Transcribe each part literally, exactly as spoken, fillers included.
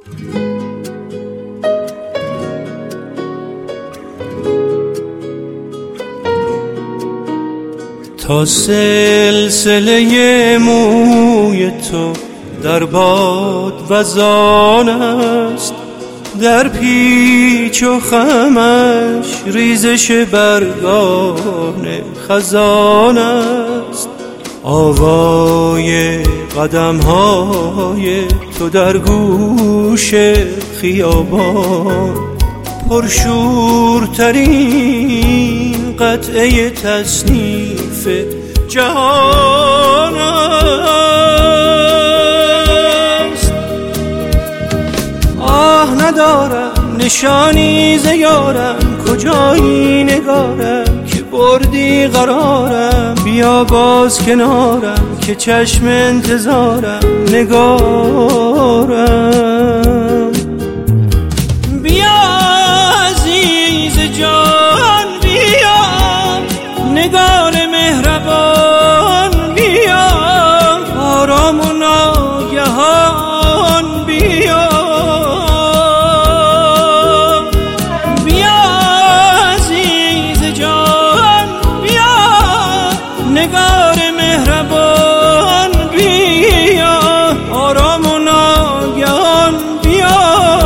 تا سلسله موی تو در باد وزان است، در پیچ و خمش ریزش برگان خزان است. آوای قدم های تو در گوش خیابان، پرشورترین قطعه تصنیف جهان است. آه ندارم نشانی ز یارم، کجایی نگارم که بردی قرارم. بیا باز کنارم که چشم انتظارم نگارم. بیا عزیز جان بیا، نگار مهربان بیا، آرام و ناگهان بیا. بیا عزیز جان بیا، نگار مهربان بیا، آرام و ناگهان بیا.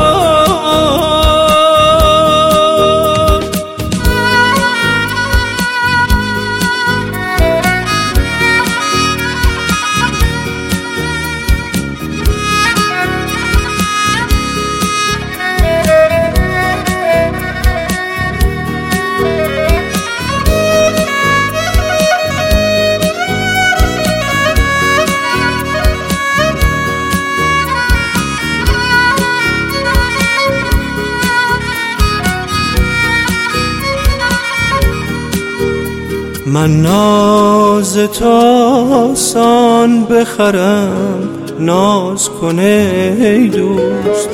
من ناز تو آسان بخرم، ناز کنه ای دوست.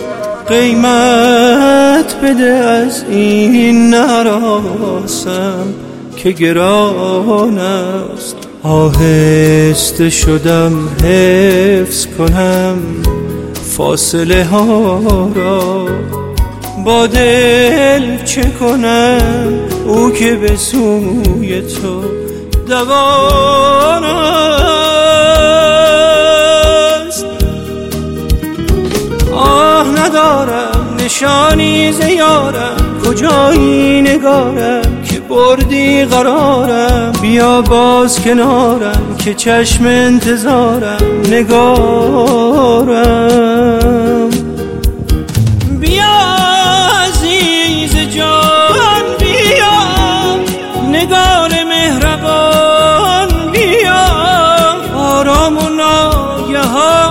قیمت بده از این نراسم که گران است. آهسته شدم حفظ کنم فاصله ها را، با دل چه کنم او که به سوی تو دوان است. آه ندارم نشانی ز یارم، کجایی نگارم که بردی قرارم. بیا باز کنارم که چشم انتظارم نگارم. بیا عزیز جان بیا، نگار مهربان بیا، آرام و ناگهان